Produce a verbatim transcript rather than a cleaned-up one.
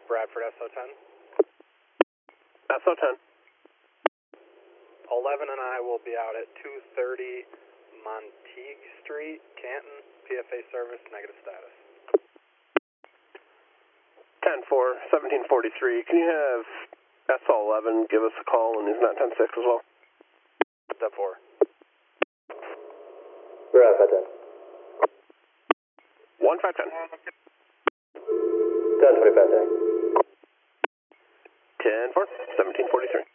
Bradford S O ten. S O ten. eleven and I will be out at two thirty Montague Street, Canton. P F A service, negative status. ten four, seventeen forty-three. Can you have S O eleven give us a call when he's not ten six as well? Step four. Bradford ten. one five ten. ten twenty-five, ten four, seventeen forty-three.